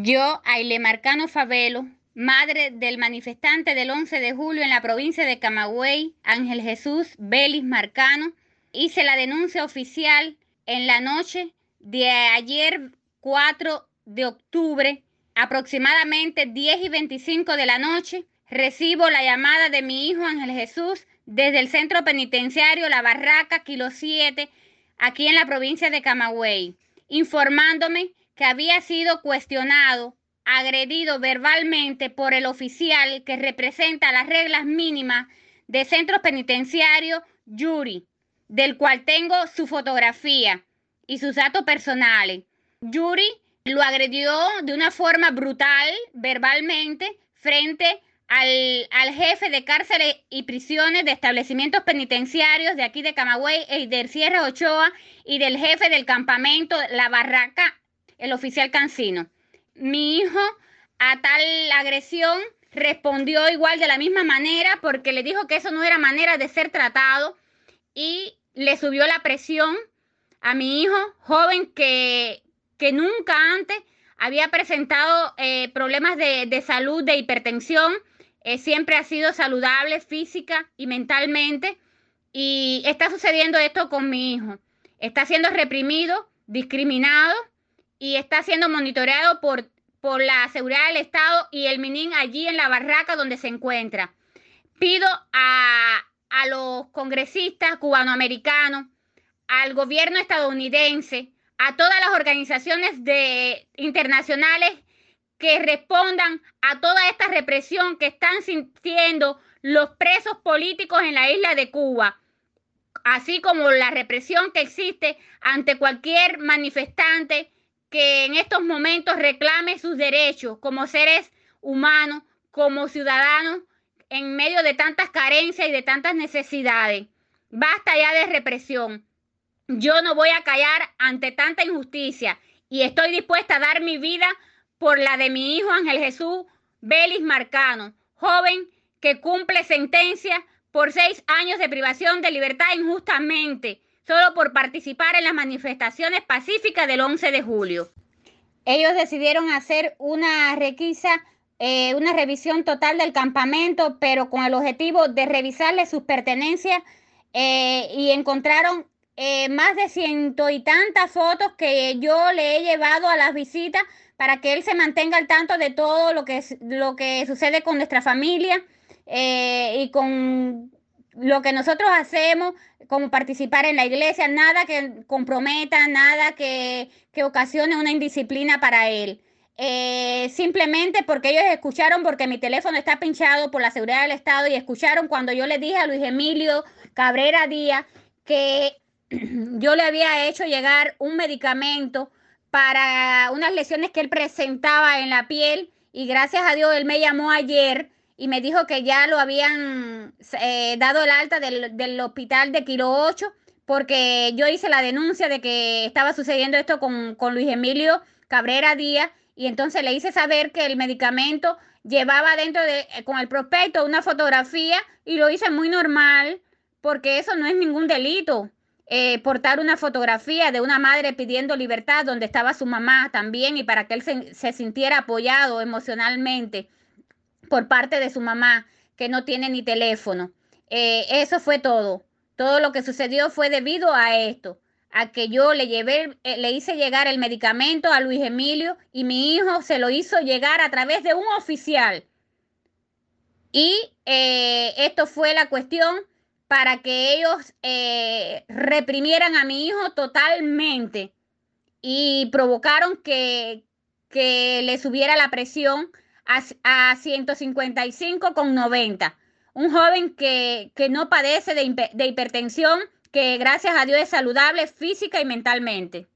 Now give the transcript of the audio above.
Yo, Aile Marcano Favelo, madre del manifestante del 11 de julio en la provincia de Camagüey, Ángel Jesús Vélez Marcano, hice la denuncia oficial en la noche de ayer 4 de octubre, aproximadamente 10:25 de la noche. Recibo la llamada de mi hijo Ángel Jesús desde el centro penitenciario La Barraca, Kilo 7, aquí en la provincia de Camagüey, informándome que había sido cuestionado, agredido verbalmente por el oficial que representa las reglas mínimas de centros penitenciarios, Yuri, del cual tengo su fotografía y sus datos personales. Yuri lo agredió de una forma brutal, verbalmente, frente al jefe de cárceles y prisiones de establecimientos penitenciarios de aquí de Camagüey y del Sierra Ochoa, y del jefe del campamento La Barraca, el oficial Cancino. Mi hijo a tal agresión respondió igual de la misma manera, porque le dijo que eso no era manera de ser tratado, y le subió la presión a mi hijo, joven que nunca antes había presentado problemas de salud, de hipertensión. Siempre ha sido saludable física y mentalmente, y está sucediendo esto con mi hijo. Está siendo reprimido, discriminado, y está siendo monitoreado por la seguridad del Estado y el MININ allí en La Barraca donde se encuentra. Pido a los congresistas cubanoamericanos, al gobierno estadounidense, a todas las organizaciones internacionales, que respondan a toda esta represión que están sintiendo los presos políticos en la isla de Cuba, así como la represión que existe ante cualquier manifestante que en estos momentos reclame sus derechos como seres humanos, como ciudadanos, en medio de tantas carencias y de tantas necesidades. Basta ya de represión. Yo no voy a callar ante tanta injusticia, y estoy dispuesta a dar mi vida por la de mi hijo Ángel Jesús Vélez Marcano, joven que cumple sentencia por 6 años de privación de libertad injustamente, solo por participar en las manifestaciones pacíficas del 11 de julio. Ellos decidieron hacer una requisa, una revisión total del campamento, pero con el objetivo de revisarle sus pertenencias, y encontraron más de 100 y tantas fotos que yo le he llevado a las visitas para que él se mantenga al tanto de todo lo que sucede con nuestra familia, y con lo que nosotros hacemos, como participar en la iglesia, nada que comprometa, nada que ocasione una indisciplina para él. Simplemente porque ellos escucharon, porque mi teléfono está pinchado por la seguridad del Estado, y escucharon cuando yo le dije a Luis Emilio Cabrera Díaz que yo le había hecho llegar un medicamento para unas lesiones que él presentaba en la piel, y gracias a Dios él me llamó ayer y me dijo que ya lo habían dado el alta del hospital de Kilo 8, porque yo hice la denuncia de que estaba sucediendo esto con Luis Emilio Cabrera Díaz, y entonces le hice saber que el medicamento llevaba dentro con el prospecto una fotografía, y lo hice muy normal, porque eso no es ningún delito. Portar una fotografía de una madre pidiendo libertad donde estaba su mamá también, y para que él se sintiera apoyado emocionalmente por parte de su mamá, que no tiene ni teléfono. Eso fue todo. Todo lo que sucedió fue debido a esto, a que yo le hice llegar el medicamento a Luis Emilio, y mi hijo se lo hizo llegar a través de un oficial. Y esto fue la cuestión para que ellos reprimieran a mi hijo totalmente, y provocaron que le subiera la presión a 155,90. Un joven que no padece de hipertensión, que gracias a Dios es saludable física y mentalmente.